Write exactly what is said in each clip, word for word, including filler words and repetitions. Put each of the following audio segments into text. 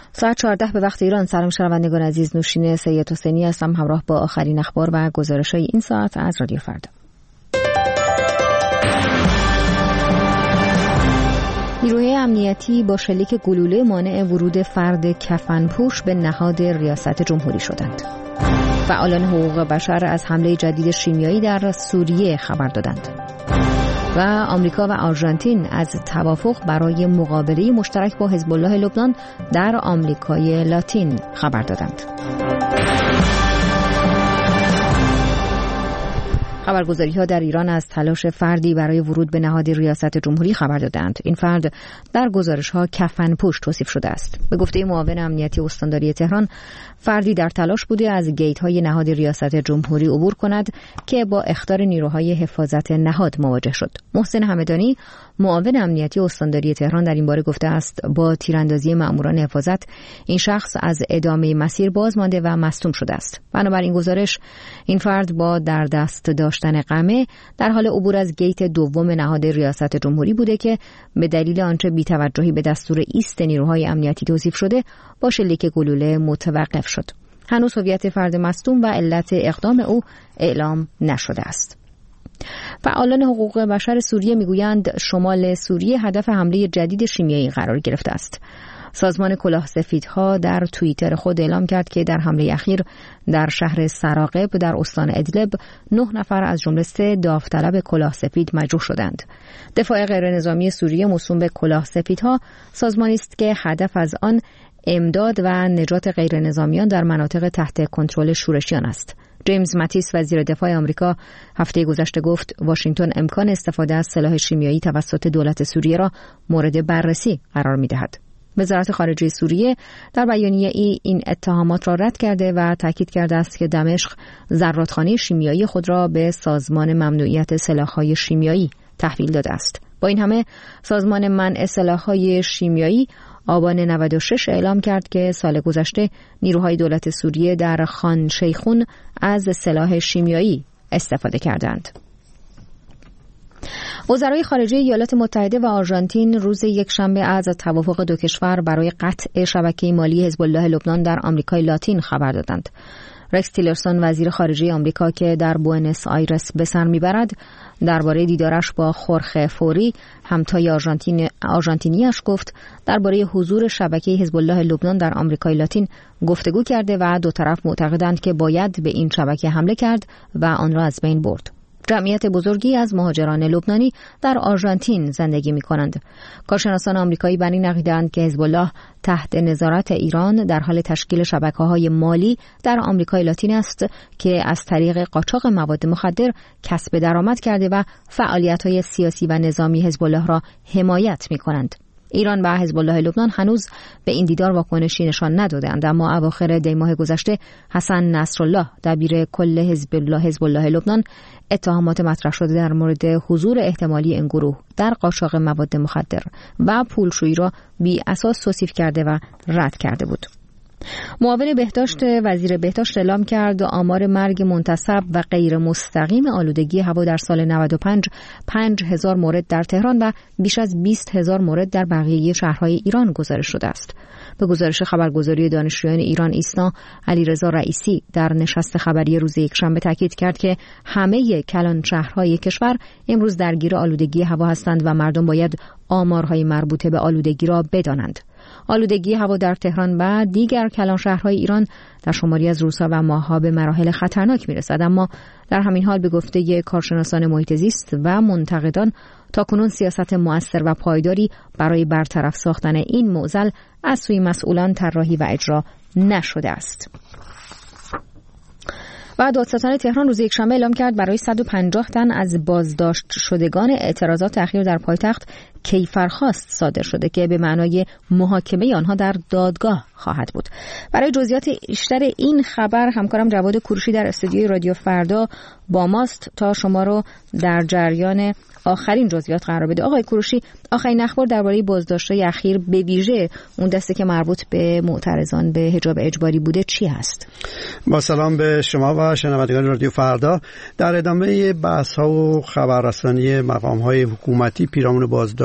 ساعت چهارده به وقت ایران. سلام شنوندگان عزیز، نوشین سید حسینی هستم همراه با آخرین اخبار و گزارش‌های این ساعت از رادیو فردا. نیروهای امنیتی با شلیک گلوله مانع ورود فرد کفنپوش به نهاد ریاست جمهوری شدند. فعالان حقوق بشر از حمله جدید شیمیایی در سوریه خبر دادند. و آمریکا و آرژانتین از توافق برای مقابله مشترک با حزب الله لبنان در آمریکای لاتین خبر دادند. خبرگزاری‌ها در ایران از تلاش فردی برای ورود به نهاد ریاست جمهوری خبر دادند. این فرد در گزارش‌ها کفنپوش توصیف شده است. به گفته معاون امنیتی استانداری تهران، فردی در تلاش بوده از گیت‌های نهاد ریاست جمهوری عبور کند که با اخطار نیروهای حفاظت نهاد مواجه شد. محسن همدانی، معاون امنیتی استانداری تهران، در این باره گفته است با تیراندازی مأموران حفاظت این شخص از ادامه مسیر باز مانده و مصدوم شده است. بنابراین گزارش این فرد با در دست داشتن قمه در حال عبور از گیت دوم نهاد ریاست جمهوری بوده که به دلیل آنچه بی‌توجهی به دستور ایست نیروهای امنیتی توصیف شده با شلیک گلوله متوقف شد. هنوز هویت فرد مصدوم و علت اقدام او اعلام نشده است. فعالان حقوق بشر سوریه میگویند شمال سوریه هدف حمله جدید شیمیایی قرار گرفته است. سازمان کلاه سفیدها در توییتر خود اعلام کرد که در حمله اخیر در شهر سراقب در استان ادلب نه نفر از جمله سه داوطلب کلاه سفید مجروح شدند. دفاع غیرنظامی سوریه موسوم به کلاه سفیدها سازمانی است که هدف از آن امداد و نجات غیرنظامیان در مناطق تحت کنترل شورشیان است. جیمز ماتیس وزیر دفاع آمریکا هفته گذشته گفت واشنگتن امکان استفاده از سلاح شیمیایی توسط دولت سوریه را مورد بررسی قرار می‌دهد. وزارت خارجه سوریه در بیانیه ای این اتهامات را رد کرده و تاکید کرده است که دمشق ذراتخانه شیمیایی خود را به سازمان ممنوعیت سلاح‌های شیمیایی تحویل داده است. با این همه سازمان منع سلاح‌های شیمیایی آبان نود و شش اعلام کرد که سال گذشته نیروهای دولت سوریه در خان شیخون از سلاح شیمیایی استفاده کردند. وزرای خارجه ایالات متحده و آرژانتین روز یکشنبه از توافق دو کشور برای قطع شبکه مالی حزب الله لبنان در آمریکای لاتین خبر دادند. رکس تیلرسون وزیر خارجه آمریکا که در بوئنوس آیرس به سر میبرد درباره دیدارش با خورخه فوری همتای آرژانتین آرژانتینیش گفت درباره حضور شبکه حزب الله لبنان در آمریکای لاتین گفتگو کرده و دو طرف معتقدند که باید به این شبکه حمله کرد و آن را از بین برد. جمعیت بزرگی از مهاجران لبنانی در آرژانتین زندگی می‌کنند. کارشناسان آمریکایی بر این عقیده‌اند که حزب الله تحت نظارت ایران در حال تشکیل شبکه‌های مالی در آمریکای لاتین است که از طریق قاچاق مواد مخدر کسب درآمد کرده و فعالیت‌های سیاسی و نظامی حزب الله را حمایت می‌کنند. ایران و حزب الله لبنان هنوز به این دیدار واکنشی نشان ندادند، اما اواخر دی ماه گذشته حسن نصرالله دبیر کل حزب الله حزب الله لبنان اتهامات مطرح شده در مورد حضور احتمالی این گروه در قاچاق مواد مخدر و پولشویی را بی اساس توصیف کرده و رد کرده بود. معاون بهداشت وزیر بهداشت اعلام کرد آمار مرگ منتسب و غیر مستقیم آلودگی هوا در سال نود و پنج پنج هزار مورد در تهران و بیش از بیست هزار مورد در بقیه شهرهای ایران گزارش شده است. به گزارش خبرگزاری دانشجویان ایران ایسنا، علیرضا رئیسی در نشست خبری روز یکشنبه تاکید کرد که همه کلان شهرهای کشور امروز درگیر آلودگی هوا هستند و مردم باید آمارهای مربوطه به آلودگی را بدانند. آلودگی هوا در تهران و دیگر کلان شهرهای ایران در شماری از روزها و ماه‌ها به مراحل خطرناک می‌رسد، اما در همین حال به گفته کارشناسان محیط زیست و منتقدان تاکنون سیاست مؤثر و پایداری برای برطرف ساختن این معضل از سوی مسئولان طراحی و اجرا نشده است. و دادستان تهران روز یکشنبه اعلام کرد برای صد و پنجاه تن از بازداشت شدگان اعتراضات اخیر در پایتخت کیفرخواست صادر شده که به معنای محاکمه آنها در دادگاه خواهد بود. برای جزئیات بیشتر این خبر همکارم جواد کوروشی در استودیوی رادیو فردا با ماست تا شما رو در جریان آخرین جزئیات قرار بده. آقای کوروشی، آخرین اخبار درباره بازداشت‌های اخیر به ویژه اون دسته که مربوط به معترضان به حجاب اجباری بوده چی هست؟ با سلام به شما و شنوندگان رادیو فردا. در ادامه بحث‌ها و خبررسانی مقام‌های حکومتی پیرامون بازداشت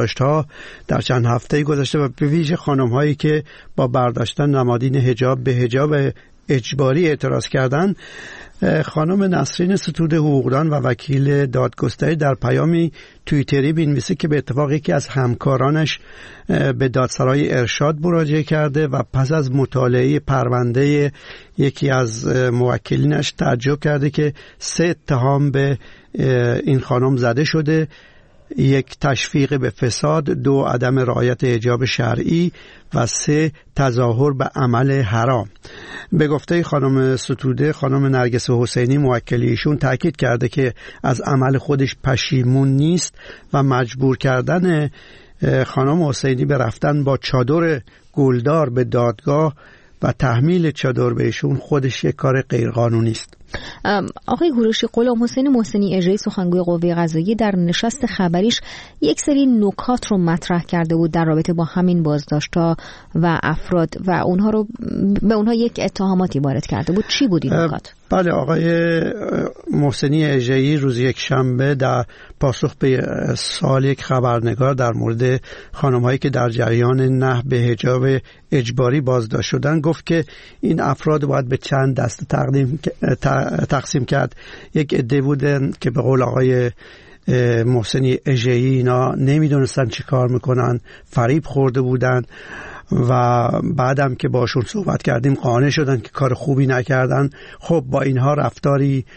بازداشت‌ها در چند هفته گذشته و به ویژه خانم‌هایی که با برداشتن نمادین حجاب به حجاب اجباری اعتراض کردند، خانم نسرین ستوده حقوقدان و وکیل دادگستری در پیامی توییتری می‌نویسه که به اتفاق یکی از همکارانش به دادسرای ارشاد مراجعه کرده و پس از مطالعه پرونده یکی از موکلینش تعجب کرده که سه اتهام به این خانم زده شده: یک، تشویق به فساد، دو، عدم رعایت حجاب شرعی و سه، تظاهر به عمل حرام. به گفته خانم ستوده، خانم نرگس حسینی موکل ایشون تاکید کرده که از عمل خودش پشیمون نیست و مجبور کردن خانم حسینی به رفتن با چادر گلدار به دادگاه و تحمیل چادر به ایشون خودش یک کار غیرقانونی است. آقای کوروشی، غلام حسین محسنی اجری سخنگوی قوه قضاییه در نشست خبریش یک سری نکات رو مطرح کرده بود در رابطه با همین بازداشت‌ها و افراد و اونها رو به اونها یک اتهاماتی وارد کرده بود. چی بود این نکات؟ بله، آقای محسنی اجری روز یک شنبه در پاسخ به سوال یک خبرنگار در مورد خانم‌هایی که در جریان نهی به حجاب اجباری بازداشت شدن گفت که این افراد باید به چند دسته تقدیم تقسیم کرد. یک عده بودن که به قول آقای محسنی اجری اینا نمیدونستن چی کار میکنن، فریب خورده بودن و بعدم که باشون صحبت کردیم قانع شدن که کار خوبی نکردن. خب با اینها رفتاری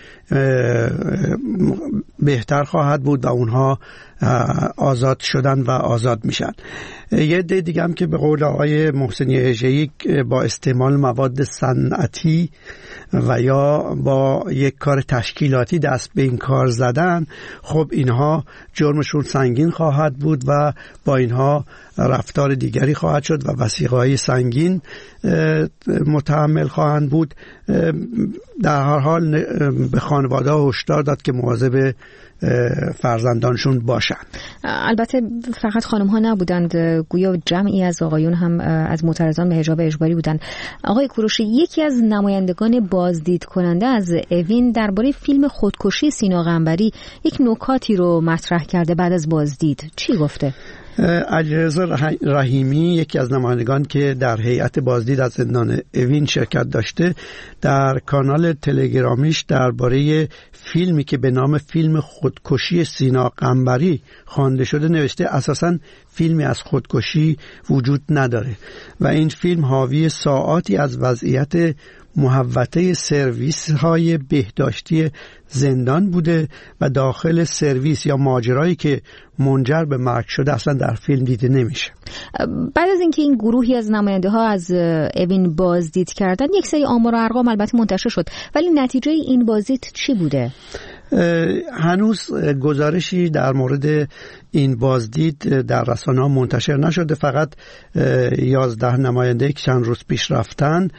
بهتر خواهد بود و اونها آزاد شدن و آزاد میشن. یه عده دیگه هم که به قول آقای محسنی اجری با استعمال مواد صنعتی و یا با یک کار تشکیلاتی دست به این کار زدن، خب اینها جرمشون سنگین خواهد بود و با اینها رفتار دیگری خواهد شد و وثیقه‌های سنگین متحمل خواهند بود. در هر حال به خانواده‌ها هشدار داد که مواظب فرزندانشون باشن. البته فقط خانم ها نبودند، گویا جمعی از آقایون هم از معترضان به حجاب اجباری بودند. آقای کوروشی، یکی از نمایندگان بازدید کننده از اوین درباره فیلم خودکشی سینا قنبری یک نکاتی رو مطرح کرده بعد از بازدید. چی گفته؟ علیرضا رحیمی، یکی از نمایندگان که در هیئت بازدید از زندان اوین شرکت داشته، در کانال تلگرامیش درباره فیلمی که به نام فیلم خودکشی سینا قنبری خوانده شده نوشته اساساً فیلمی از خودکشی وجود نداره و این فیلم حاوی ساعاتی از وضعیت محوطه سرویس های بهداشتی زندان بوده و داخل سرویس یا ماجرایی که منجر به مرگ شده اصلا در فیلم دیده نمیشه. بعد از اینکه این گروهی از نماینده ها از اوین بازدید کردن، یک سری آمار و ارقام البته منتشر شد، ولی نتیجه این بازدید چی بوده؟ هنوز گزارشی در مورد این بازدید در رسانه‌ها منتشر نشده. فقط یازده نماینده که چند روز پیش رفتن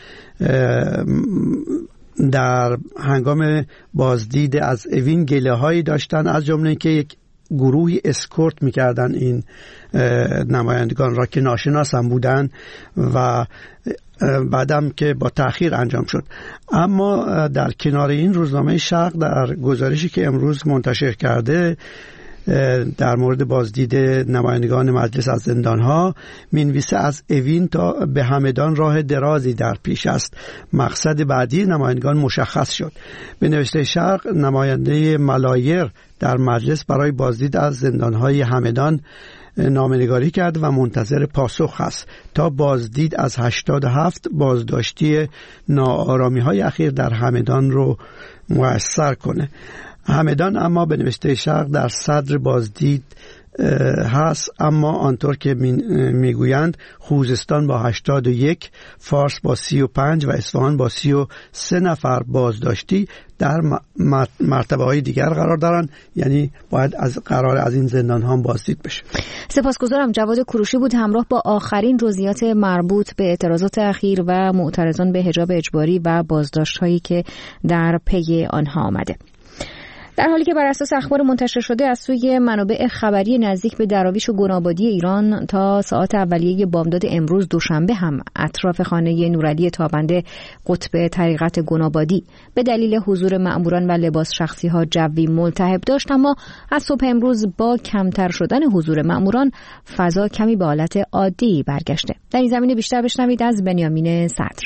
در هنگام بازدید از اوین گله هایی داشتن، از جمله که یک گروهی اسکورت میکردن این نمایندگان را که ناشناس هم بودن و بعدم که با تأخیر انجام شد. اما در کنار این روزنامه شرق در گزارشی که امروز منتشر کرده در مورد بازدید نمایندگان مجلس از زندانها مینویسه از اوین تا به همدان راه درازی در پیش است. مقصد بعدی نمایندگان مشخص شد. به نوشته شرق، نماینده ملایر در مجلس برای بازدید از زندانهای همدان نامه‌نگاری کرد و منتظر پاسخ است تا بازدید از هشتاد و هفت بازداشتی ناآرامی‌های اخیر در همدان رو مؤثر کنه. همدان اما به نوشته شرق در صدر بازدید هست، اما آنطور که میگویند خوزستان با هشتاد و یک، فارس با سی و پنج و اصفهان با سی و سه نفر بازداشتی در مرتبه های دیگر قرار دارند، یعنی باید از قرار از این زندان ها بازدید بشه. سپاسگزارم. جواد کوروشی بود همراه با آخرین جزئیات مربوط به اعتراضات اخیر و معترضان به حجاب اجباری و بازداشت هایی که در پی آنها آمده. در حالی که بر اساس اخبار منتشر شده از سوی منابع خبری نزدیک به دراویش و گنابادی ایران تا ساعات اولیه بامداد امروز دوشنبه هم اطراف خانه نورعلی تابنده قطب طریقت گنابادی به دلیل حضور مأموران و لباس شخصی ها جوی ملتهب داشت، اما از صبح امروز با کمتر شدن حضور مأموران فضا کمی به حالت عادی برگشته. در این زمینه بیشتر بشنوید از بنیامین صدر.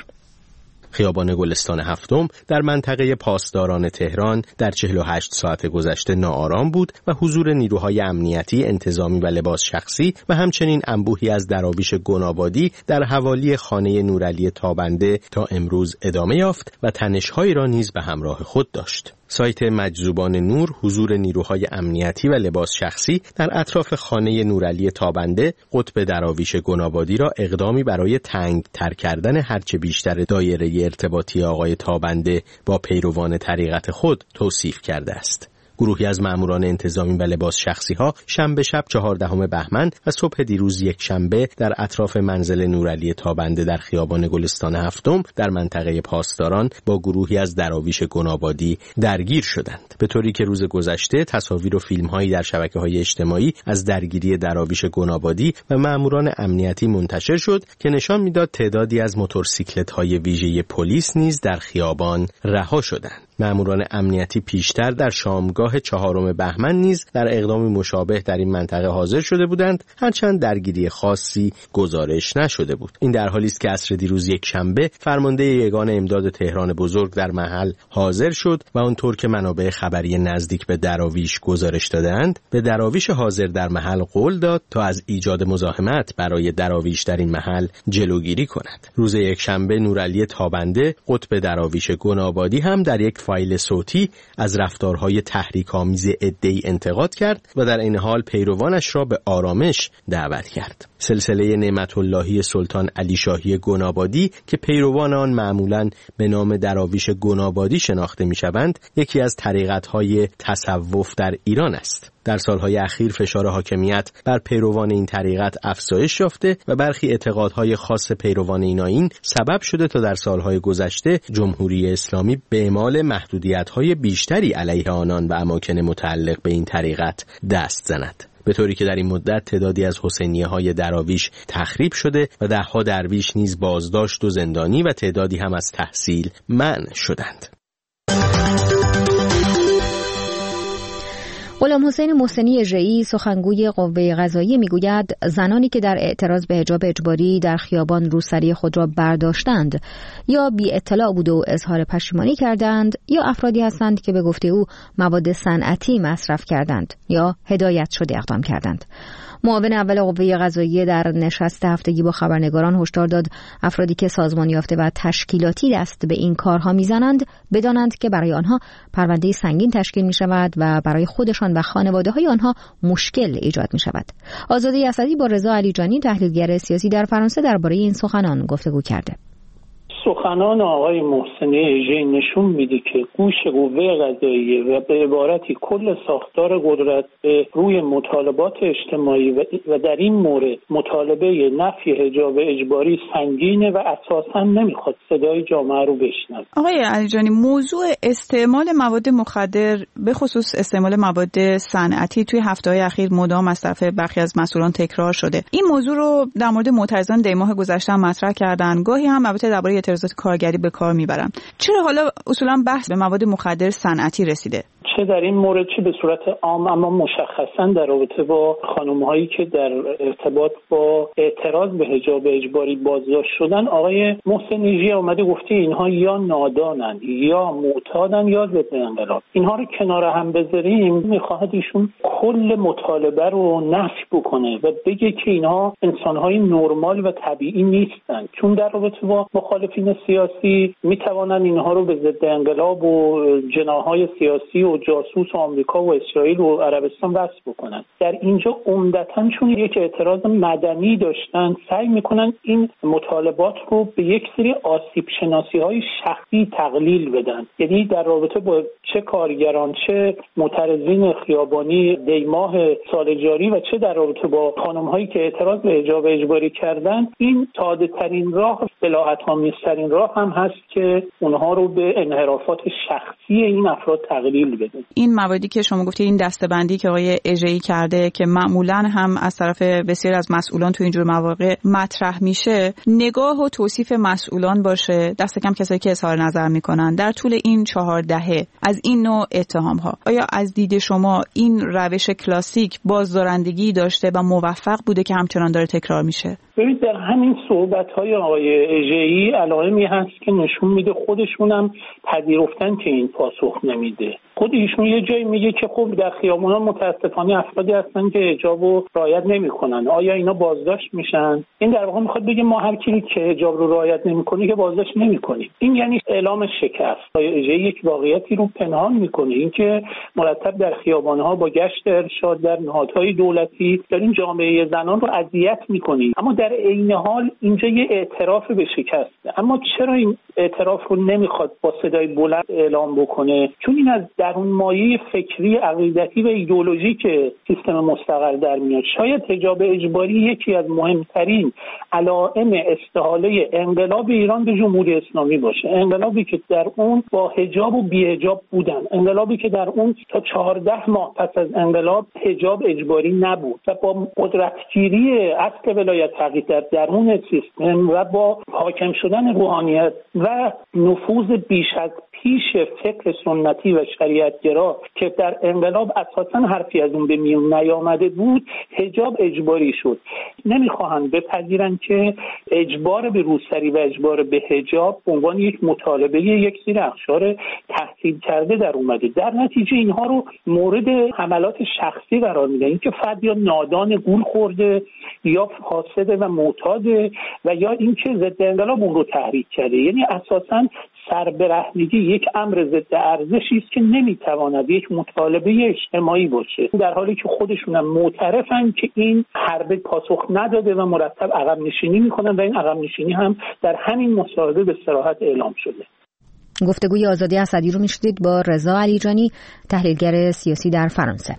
خیابان گلستان هفتم در منطقه پاسداران تهران در چهل و هشت ساعت گذشته ناآرام بود و حضور نیروهای امنیتی، انتظامی و لباس شخصی و همچنین انبوهی از دراویش گنابادی در حوالی خانه نورعلی تابنده تا امروز ادامه یافت و تنش‌هایی را نیز به همراه خود داشت. سایت مجذوبان نور حضور نیروهای امنیتی و لباس شخصی در اطراف خانه نورعلی تابنده قطب دراویش گنابادی را اقدامی برای تنگ تر کردن هرچه بیشتر دایره ارتباطی آقای تابنده با پیروان طریقت خود توصیف کرده است. گروهی از ماموران انتظامی و لباس شخصی ها شنبه شب چهاردهم بهمن و صبح دیروز یک شنبه در اطراف منزل نورعلی تابنده در خیابان گلستان هفتم در منطقه پاسداران با گروهی از دراویش گنابادی درگیر شدند، به طوری که روز گذشته تصاویر و فیلم هایی در شبکه‌های اجتماعی از درگیری دراویش گنابادی و ماموران امنیتی منتشر شد که نشان میداد تعدادی از موتورسیکلت‌های ویژه پلیس نیز در خیابان رها شدند. ماموران امنیتی پیشتر در شامگاه چهارم بهمن نیز در اقدامی مشابه در این منطقه حاضر شده بودند، هرچند درگیری خاصی گزارش نشده بود. این در حالی است که عصر دیروز یک شنبه فرمانده یگان امداد تهران بزرگ در محل حاضر شد و آنطور که منابع خبری نزدیک به دراویش گزارش دادند، به دراویش حاضر در محل قول داد تا از ایجاد مزاحمت برای دراویش در این محل جلوگیری کند. روز یک شنبه نورعلی تابنده قطب دراویش گنابادی هم در یک فایل صوتی از رفتارهای تحریک‌آمیز عده‌ای انتقاد کرد و در این حال پیروانش را به آرامش دعوت کرد. سلسله نعمت اللهی سلطان علی شاهی گنابادی که پیروان آن معمولاً به نام دراویش گنابادی شناخته می‌شوند، یکی از طریقت‌های تصوف در ایران است. در سالهای اخیر فشار حاکمیت بر پیروان این طریقت افزایش یافته و برخی اعتقادهای خاص پیروان این آیین سبب شده تا در سالهای گذشته جمهوری اسلامی به اعمال محدودیت‌های بیشتری علیه آنان و اماکن متعلق به این طریقت دست زند، به طوری که در این مدت تعدادی از حسینیه‌های دراویش تخریب شده و ده‌ها درویش نیز بازداشت و زندانی و تعدادی هم از تحصیل منع شدند. غلام حسین محسنی اژه‌ای سخنگوی قوه قضاییه میگوید زنانی که در اعتراض به حجاب اجباری در خیابان روسری خود را برداشتند یا بی اطلاع بود و اظهار پشیمانی کردند یا افرادی هستند که به گفته او مواد صنعتی مصرف کردند یا هدایت شده اقدام کردند. معاون اول قوه قضاییه در نشست هفتگی با خبرنگاران هشدار داد افرادی که سازمان یافته و تشکیلاتی دست به این کارها میزنند بدانند که برای آنها پرونده سنگین تشکیل می شود و برای خودشان و خانواده های آنها مشکل ایجاد می شود. آزاده اسدی با رضا علیجانی تحلیلگر سیاسی در فرانسه درباره این سخنان گفتگو کرده. سخنان آقای محسنی اژه‌ای نشون میده که گوش قوه قضاییه و به عبارتی کل ساختار قدرت به روی مطالبات اجتماعی و در این مورد مطالبه نفی حجاب اجباری سنگینه و اساساً نمیخواد صدای جامعه رو بشنوه. آقای علیجانی، موضوع استعمال مواد مخدر به خصوص استعمال مواد صنعتی توی هفته‌های اخیر مدام از طرف برخی از مسئولان تکرار شده. این موضوع رو در مورد معترضان دی ماه گذشته مطرح کردن، گاهی هم البته درباره اعتراضات کارگری به کار میبرن. چرا حالا اصولا بحث به مواد مخدر صنعتی رسیده؟ چه در این مورد چه به صورت عام، اما مشخصا در رابطه با خانم‌هایی که در ارتباط با اعتراض به حجاب اجباری بازداشت شدن، آقای محسن اژه‌ای اومده گفته اینها یا نادانن یا معتادن یا ضد انقلاب. اینها رو کنار هم بذاریم، میخواهد ایشون کل مطالبه رو نفی بکنه و بگه که اینها انسان‌های نرمال و طبیعی نیستن، چون در رابطه با مخالفین سیاسی میتوانن اینها رو به ضد انقلاب و جناح‌های سیاسی و جاسوس آمریکا و اسرائیل و عربستان وصف بکنن. در اینجا عمدتاً چون یک اعتراض مدنی داشتن، سعی میکنن این مطالبات رو به یک سری آسیب شناسی های شخصی تقلیل بدن. یعنی در رابطه با چه کارگران، چه معترضین خیابانی دی ماه سال جاری و چه در رابطه با خانم هایی که اعتراض به حجاب اجباری کردن، این ساده ترین راه، بلاحت آمیزترین راه هم هست که اونها رو به انحرافات شخصی این افراد تقلیل بده. شده. این موادی که شما گفتید، این دسته‌بندی که آقای اژه‌ای کرده که معمولاً هم از طرف بسیاری از مسئولان تو اینجور مواقع مطرح میشه، نگاه و توصیف مسئولان باشه، دست کم کسایی که اظهار نظر میکنن در طول این چهار دهه از این نوع اتهام‌ها. آیا از دید شما این روش کلاسیک بازدارندگی داشته و موفق بوده که همچنان داره تکرار میشه؟ ببینید در همین صحبت‌های آقای اژه‌ای علائمی هست که نشون میده خودشونم پذیرفتن که این پاسخ نمیده. خود ایشون یه جایی میگه که خب در خیابونا متاسفانه افرادی هستن که حجاب رو رعایت نمیکنن، آیا اینا بازداشت میشن؟ این در واقع میخواد بگه ما هر کی که حجاب رو رعایت نمیکنه که بازداشت نمیکنیم. این یعنی اعلام شکست. آقای اژه‌ای یک واقعیتی رو پنهان میکنه، اینکه مرتب در خیابان‌ها با گشت ارشاد در نهادهای دولتی دارین جامعه زنان رو اذیت میکنید، اما در عین حال اینجا یه اعتراف به شکسته. اما چرا این اعتراف رو نمیخواد با صدای بلند اعلام بکنه؟ چون این از درون مایه فکری، عقیدتی و ایدئولوژیک سیستم مستقر در میاد. شاید حجاب اجباری یکی از مهمترین علائم استحاله انقلاب ایران به جمهوری اسلامی باشه، انقلابی که در اون با حجاب و بی حجاب بودن، انقلابی که در اون تا چهارده ماه پس از انقلاب حجاب اجباری نبود و با قدرتگیری اصل ولایت فقیه در درون سیستم و با حاکم شدن روحانیت و نفوذ بیش از پیش فکر سنتی و شریعتگرا که در انقلاب اساساً حرفی از اون به میون نیامده بود، حجاب اجباری شد. نمیخواهند بپذیرن که اجبار به روسری و اجبار به حجاب به عنوان یک مطالبه یک سری اقشار تحصیل کرده در اومده. در نتیجه اینها رو مورد حملات شخصی قرار میدن، اینکه فرد یا نادان گول خورده یا فاسده و معتاده و یا اینکه ضد انقلاب اون رو تحریک کرده. یعنی اساساً سربرهنگی یک امر ضد ارزشی است که نمیتواند یک مطالبه اجتماعی باشه، در حالی که خودشون هم معترفن که این حرب پاسخ نداده و مرتب عقب نشینی میکنن و این عقب نشینی هم در همین مصاحبه به صراحت اعلام شده. گفتگوی آزادی اسدی رو میشنید با رضا علیجانی، تحلیلگر سیاسی در فرانسه.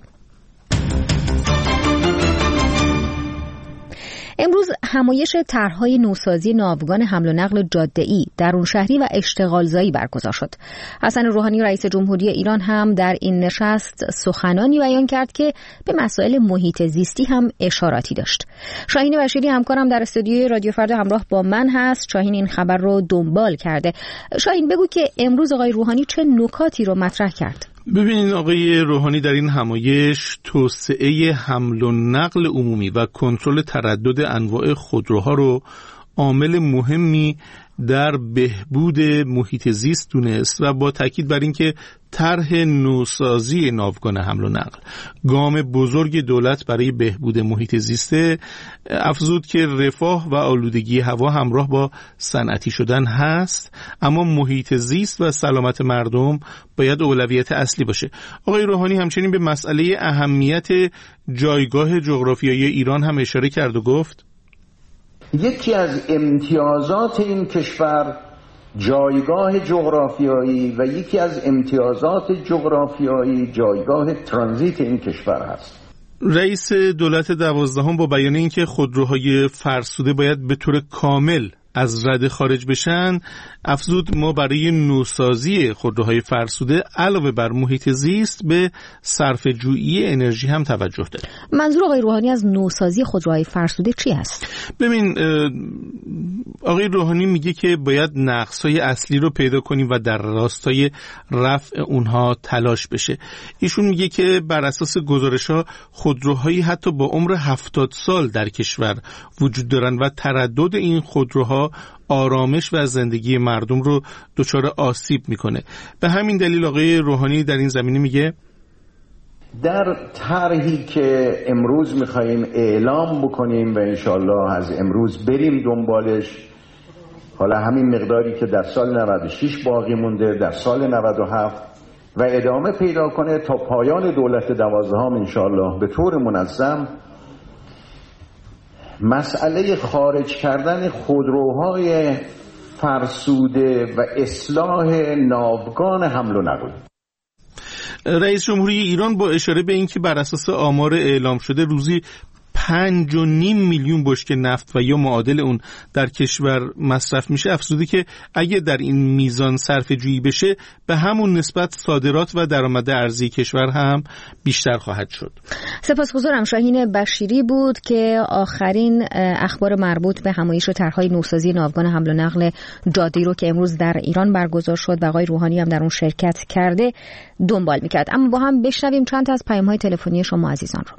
امروز همایش طرح‌های نوسازی ناوگان حمل و نقل جاده‌ای درونشهری و اشتغالزایی برگزار شد. حسن روحانی رئیس جمهوری ایران هم در این نشست سخنانی بیان کرد که به مسائل محیط زیستی هم اشاراتی داشت. شاهین بشیری همکارم در استودیوی رادیو فردا همراه با من هست. شاهین این خبر رو دنبال کرده. شاهین بگو که امروز آقای روحانی چه نکاتی رو مطرح کرد؟ ببینید آقای روحانی در این همایش توسعه حمل و نقل عمومی و کنترل تردد انواع خودروها رو عامل مهمی در بهبود محیط زیست دونست و با تاکید بر اینکه طرح نوسازی ناوگان حمل و نقل گام بزرگ دولت برای بهبود محیط زیست، افزود که رفاه و آلودگی هوا همراه با صنعتی شدن هست، اما محیط زیست و سلامت مردم باید اولویت اصلی باشه. آقای روحانی همچنین به مسئله اهمیت جایگاه جغرافیایی ایران هم اشاره کرد و گفت یکی از امتیازات این کشور جایگاه جغرافیایی و یکی از امتیازات جغرافیایی جایگاه ترانزیت این کشور هست. رئیس دولت دوازدهم با بیان اینکه خودروهای فرسوده باید به طور کامل از رده خارج بشن، افزود ما برای نوسازی خودروهای فرسوده علاوه بر محیط زیست به صرفه‌جویی انرژی هم توجه داریم. منظور آقای روحانی از نوسازی خودروهای فرسوده چی است؟ ببین آقای روحانی میگه که باید نقص‌های اصلی رو پیدا کنیم و در راستای رفع اونها تلاش بشه. ایشون میگه که بر اساس گزارش‌ها خودروهایی حتی با عمر هفتاد سال در کشور وجود دارن و تردد این خودروها آرامش و زندگی مردم رو دچار آسیب میکنه. به همین دلیل آقای روحانی در این زمینه میگه در طرحی که امروز میخواییم اعلام بکنیم و انشالله از امروز بریم دنبالش، حالا همین مقداری که در سال نود و شش باقی مونده در سال نود و هفت و ادامه پیدا کنه تا پایان دولت دوازدهم انشالله به طور منظم، مسئله خارج کردن خودروهای فرسوده و اصلاح ناوگان حمل و نقل. رئیس جمهوری ایران با اشاره به اینکه بر اساس آمار اعلام شده روزی پنج و نیم میلیون بشکه نفت و یا معادل اون در کشور مصرف میشه، افزوده که اگه در این میزان صرفه جویی بشه به همون نسبت صادرات و درآمد ارزی کشور هم بیشتر خواهد شد. سپاسگزارم. شاهین بشیری بود که آخرین اخبار مربوط به همایش طرح‌های نوسازی ناوگان حمل و نقل جادی رو که امروز در ایران برگزار شد و آقای روحانی هم در اون شرکت کرده دنبال میکرد. اما با هم بشنویم چند تا از پیام‌های تلفنی شما عزیزان رو.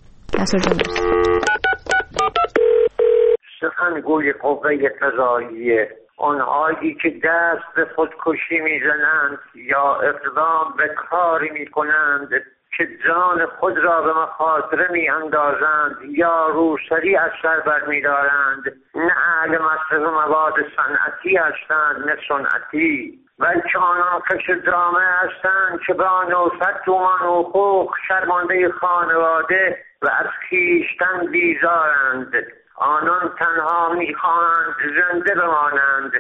سخنگوی قوه قضاییه، آنهایی که دست به خودکشی میزنند یا اقدام به کاری میکنند که جان خود را به مخاطره میاندازند یا روسری از سر برمیدارند، نه اهل مصرف مواد صنعتی هستند نه سنتی، بلکه آنها کش جامعه هستند که با نوفت دومان حقوق شرمانده خانواده و از خویشتن بیزارند. آنان تنها میخواهند زنده بمانند.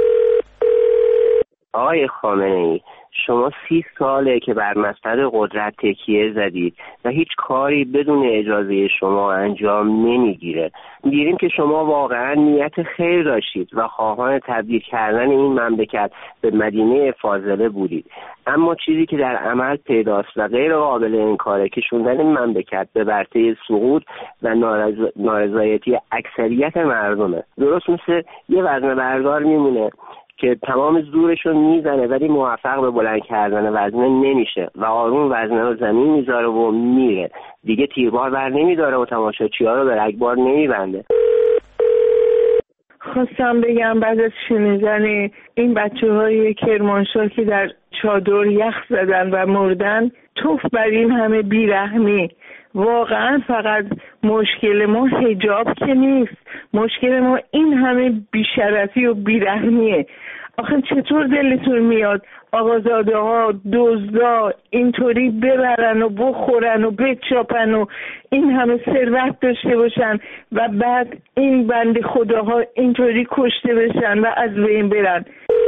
آقای خامنه‌ای، شما سی ساله که بر مصدر قدرت تکیه زدید و هیچ کاری بدون اجازه شما انجام نمیگیره. می‌بینیم که شما واقعا نیت خیر داشتید و خواهان تبدیل کردن این مملکت به مدینه فاضله بودید، اما چیزی که در عمل پیداست و غیر قابل انکاره کشوندن این مملکت به ورطه سقوط و نارضایتی اکثریت مردمه. درست مثل یه وزنه بردار میمونه که تمام زورشو میزنه ولی موفق به بلند کردن وزنه نمیشه و آروم وزنه رو زمین میذاره و میره، دیگه تیربار بر نمیداره و تماشاچی‌ها رو به رگبار نمیبنده. خواستم بگم بعد از شنیدن این بچه های کرمانشاه که در چادر یخ زدن و مردن، توف بر این همه بیرحمی. واقعا فقط مشکل ما حجاب که نیست، مشکل ما این همه بیشرفی و بیرحمیه. آخه چطور دلتون میاد آقازاده ها دزدا اینطوری ببرن و بخورن و بچاپن و این همه ثروت داشته باشن و بعد این بند خداها اینطوری کشته بشن و از بین برن؟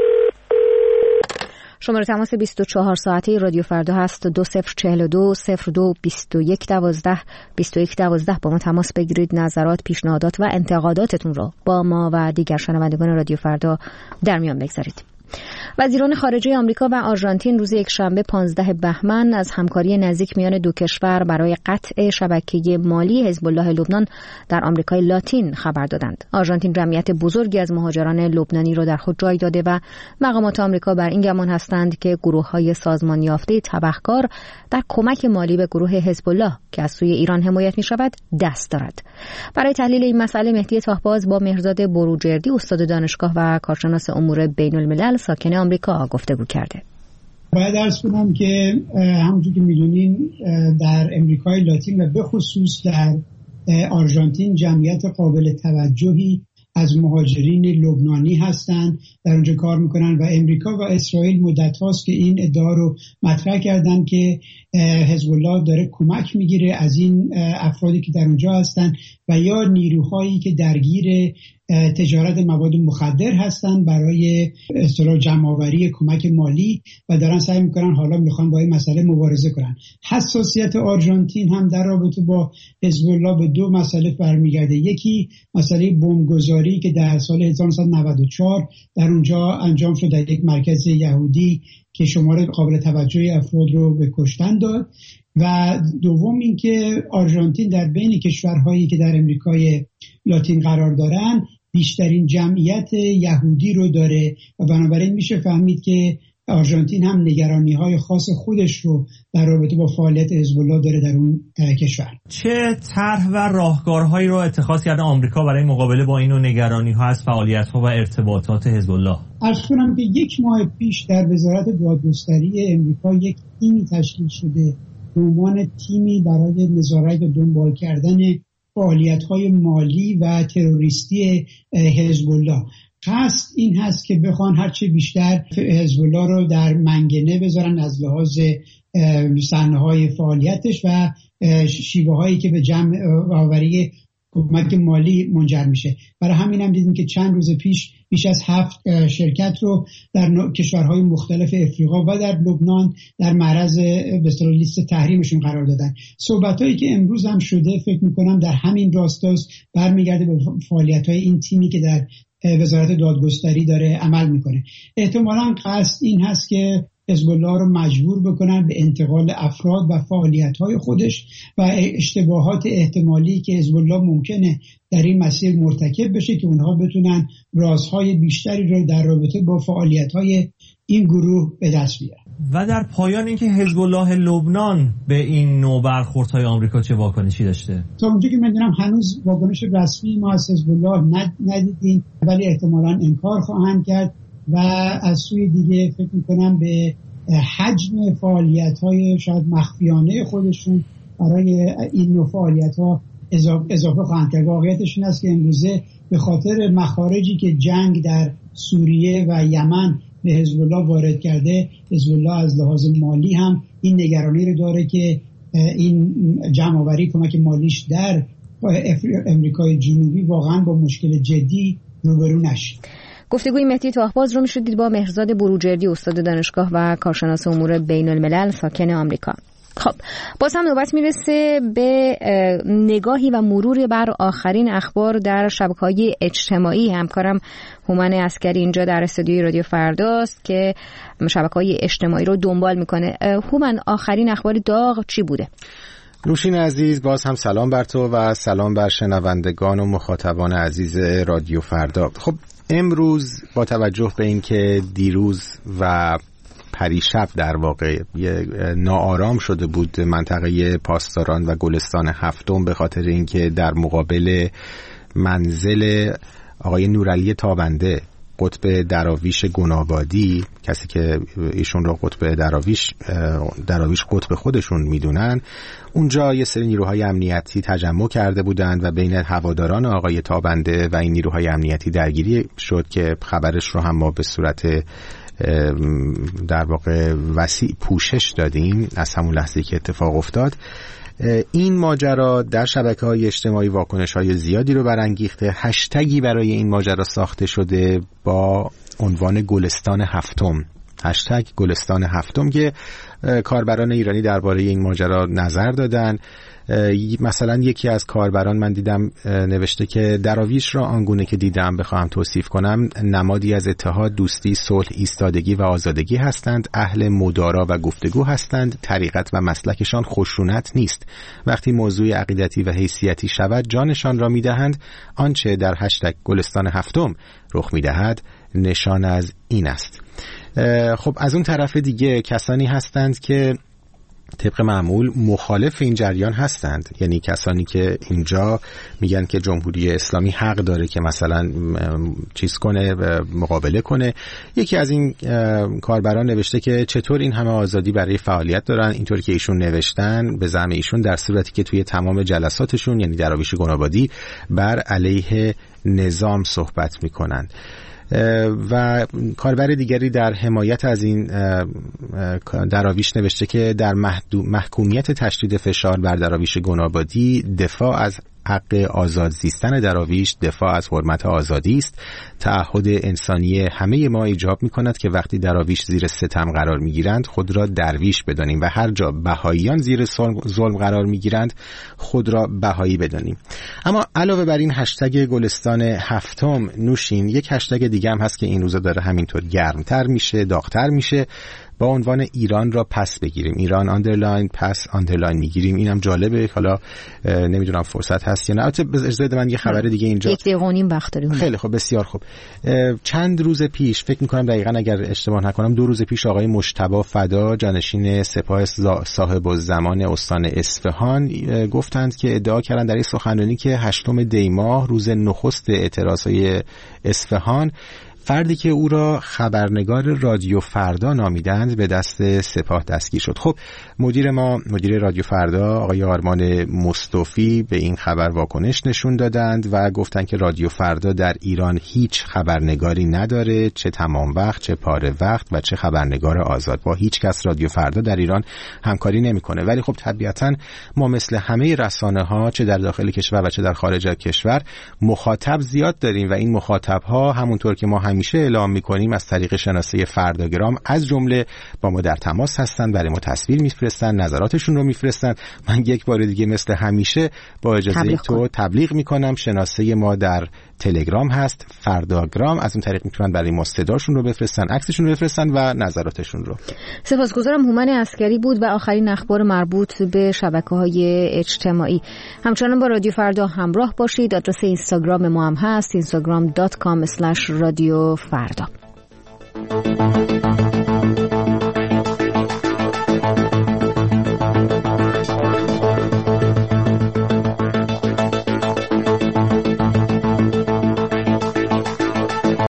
شماره تماس بیست و چهار ساعته رادیو فردا هست دو صفر چهل و دو صفر دو بیست و یک دوازده بیست و یک دوازده. با ما تماس بگیرید، نظرات، پیشنهادات و انتقاداتتون رو با ما و دیگر شنوندگان رادیو فردا در میان بگذارید. وزیران خارجه آمریکا و آرژانتین روز یکشنبه پانزده بهمن از همکاری نزدیک میان دو کشور برای قطع شبکه مالی حزب الله لبنان در آمریکای لاتین خبر دادند. آرژانتین جمعیت بزرگی از مهاجران لبنانی را در خود جای داده و مقامات آمریکا بر این گمان هستند که گروه‌های سازمان یافته تبهکار در کمک مالی به گروه حزب الله که از سوی ایران حمایت می‌شود دست دارد. برای تحلیل این مسئله مهدی تاهباز با مهرداد بروجردی استاد دانشگاه و کارشناس امور بین‌الملل ساکن آمریکا گفتگو کرده. باید عرض کنم که همونجور که میدونین در امریکای لاتین و به خصوص در آرژانتین جمعیت قابل توجهی از مهاجرین لبنانی هستند، در اونجا کار میکنن و امریکا و اسرائیل مدت هاست که این ادعا رو مطرح کردن که حزب الله داره کمک میگیره از این افرادی که در اونجا هستن و یا نیروهایی که درگیر تجارت مواد مخدر هستن برای اصطلاح جمع‌آوری کمک مالی و دارن سعی میکنن حالا میخوان با این مسئله مبارزه کنن. حساسیت آرژانتین هم در رابطه با حزب الله به دو مسئله برمیگرده. یکی مسئله بمبگذاری که در سال هزار و نهصد و نود و چهار در اونجا انجام شد در یک مرکز یهودی که شمار قابل توجهی افراد رو به کشتن داد، و دوم اینکه آرژانتین در بین کشورهایی که در امریکای لاتین قرار دارن بیشترین جمعیت یهودی رو داره و بنابراین میشه فهمید که آرژانتین هم نگرانی‌های خاص خودش رو در رابطه با فعالیت حزب الله داره در اون کشور. چه طرح و راهکارهایی رو اتخاذ کرده آمریکا برای مقابله با این نوع نگرانی‌ها از فعالیت‌ها و ارتباطات حزب الله؟ عرض کنم که یک ماه پیش در وزارت دادگستری امریکا یک تیمی تشکیل شده به عنوان تیمی برای نظارت و دنبال کردن فعالیت‌های مالی و تروریستی حزب الله. قصد این هست که بخوان هرچه بیشتر حزب الله رو در منگنه بذارن از لحاظ صحنه‌های فعالیتش و شیوه هایی که به جمع آوری کمک مالی منجر میشه. برای همین هم دیدیم که چند روز پیش بیش از هفت شرکت رو در کشورهای مختلف افریقا و در لبنان در معرض به اصطلاح لیست تحریمشون قرار دادن. صحبتایی که امروز هم شده فکر میکنم در همین راستاست، برمیگرده به فعالیت‌های این تیمی که در وزارت دادگستری داره عمل میکنه. احتمالاً قصد این هست که حزب الله رو مجبور بکنن به انتقال افراد و فعالیت‌های خودش و اشتباهات احتمالی که حزب الله ممکنه در این مسیر مرتکب بشه که اونها بتونن رازهای بیشتری رو در رابطه با فعالیت‌های این گروه به دست بیارن. و در پایان اینکه حزب الله لبنان به این نوع برخوردهای آمریکا چه واکنشی داشته؟ تا اونجا که می‌دونم هنوز واکنش رسمی ما از حزب الله ندیدیم، ولی احتمالاً انکار خواهند کرد و از سوی دیگه فکر میکنم به حجم فعالیت‌های شاید مخفیانه خودشون برای این نوع فعالیت‌ها اضافه خواهند کرد. واقعیتش این است که امروزه به خاطر مخارجی که جنگ در سوریه و یمن به حزب الله وارد کرده، حزب الله از لحاظ مالی هم این نگرانی رو داره که این جمع‌آوری کمک مالیش در امریکای جنوبی واقعا با مشکل جدی روبرو نشه. گفتگوی مهدی تاهباز رو میشد دید با مهرزاد بروجردی، استاد دانشگاه و کارشناس امور بین الملل ساکن آمریکا. خب باز هم نوبت میرسه به نگاهی و مروری بر آخرین اخبار در شبکه‌های اجتماعی. همکارم هومن عسکری اینجا در استودیوی رادیو فرداست که شبکه‌های اجتماعی رو دنبال میکنه. هومن، آخرین اخبار داغ چی بوده؟ نوشین عزیز، باز هم سلام بر تو و سلام بر شنوندگان و مخاطبان عزیز رادیو فردا. خب امروز با توجه به اینکه دیروز و پریشب در واقع ناآرام شده بود منطقه پاسداران و گلستان هفتم به خاطر اینکه در مقابل منزل آقای نورعلی تابنده، قطب دراویش گنابادی، کسی که ایشون را قطب دراویش دراویش قطب خودشون میدونن، اونجا یه سری نیروهای امنیتی تجمع کرده بودند و بین هواداران آقای تابنده و این نیروهای امنیتی درگیری شد که خبرش رو هم ما به صورت در واقع وسیع پوشش دادیم از همون لحظه که اتفاق افتاد. این ماجرا در شبکه‌های اجتماعی واکنش‌های زیادی رو برانگیخته. هشتگی برای این ماجرا ساخته شده با عنوان گلستان هفتم، هشتگ گلستان هفتم، که کاربران ایرانی درباره این ماجرا نظر دادن. مثلا یکی از کاربران من دیدم نوشته که دراویش را آنگونه که دیدم بخواهم توصیف کنم نمادی از اتحاد، دوستی، صلح، ایستادگی و آزادگی هستند. اهل مدارا و گفتگو هستند. طریقت و مسلکشان خشونت نیست. وقتی موضوع عقیدتی و حیثیتی شود جانشان را میدهند. آنچه در هشتگ گلستان هفتم رخ میدهد نشان از این است. خب از اون طرف دیگه کسانی هستند که طبق معمول مخالف این جریان هستند، یعنی کسانی که اینجا میگن که جمهوری اسلامی حق داره که مثلا چیز کنه، مقابله کنه. یکی از این کاربران نوشته که چطور این همه آزادی برای فعالیت دارن، اینطور که ایشون نوشتن به زعم ایشون، در صورتی که توی تمام جلساتشون یعنی دراویش گنابادی بر علیه نظام صحبت میکنن. و کاربر دیگری در حمایت از این دراویش نوشته که در محکومیت تشدید فشار بر دراویش گنابادی دفاع از حق آزاد زیستن دراویش دفاع از حرمت آزادی است. تعهد انسانی همه ما ایجاب می‌کند که وقتی دراویش زیر ستم قرار می‌گیرند خود را درویش بدانیم و هر جا بهاییان زیر ظلم قرار می‌گیرند خود را بهایی بدانیم. اما علاوه بر این هشتگ گلستان هفتم، نوشین، یک هشتگ دیگه هم هست که این روزا داره همینطور گرمتر میشه، داغتر میشه، با عنوان ایران را پس بگیریم. ایران آندرلاین پس آندرلاین میگیریم. اینم جالبه. حالا نمیدونم فرصت هست یا نه. البته اجازه بده من یه خبر دیگه اینجا. یک دقیقه و نیم وقت داریم. خیلی خوب، بسیار خوب. چند روز پیش فکر میکنم دقیقاً اگر اشتباه نکنم دو روز پیش آقای مجتبی فدا، جانشین سپاه صاحب الزمان استان اصفهان، گفتند که ادعا کردن در این سخنرانی که هشتم دی ماه روز نخست اعتراضهای اصفهان فردی که او را خبرنگار رادیو فردا نامیدند به دست سپاه دستگیر شد. خب مدیر ما، مدیر رادیو فردا آقای آرمان مصطفی به این خبر واکنش نشون دادند و گفتند که رادیو فردا در ایران هیچ خبرنگاری نداره، چه تمام وقت، چه پاره وقت و چه خبرنگار آزاد. با هیچ کس رادیو فردا در ایران همکاری نمیکنه. ولی خب طبیعتاً ما مثل همه رسانه‌ها چه در داخل کشور و چه در خارج از کشور مخاطب زیاد داریم و این مخاطب‌ها همونطور که ما همیشه اعلام می‌کنیم از طریق شناسه فرداگرام از جمله با ما در تماس هستن، برای ما تصویر میفرستن، نظراتشون رو میفرستن. من یک بار دیگه مثل همیشه با اجازه تبلیغ تو تبلیغ میکنم، شناسه ما در تلگرام هست فرداگرام، از اون طریق میتونن برای ما صداشون رو بفرستن، عکسشون رو بفرستن و نظراتشون رو. سپاسگزارم. هومن عسکری بود و آخرین اخبار مربوط به شبکه‌های اجتماعی. همچنان با رادیو فردا همراه باشید. آدرس اینستاگرام ما هم هست اینستاگرام دات کام اسلش رادیو فردا.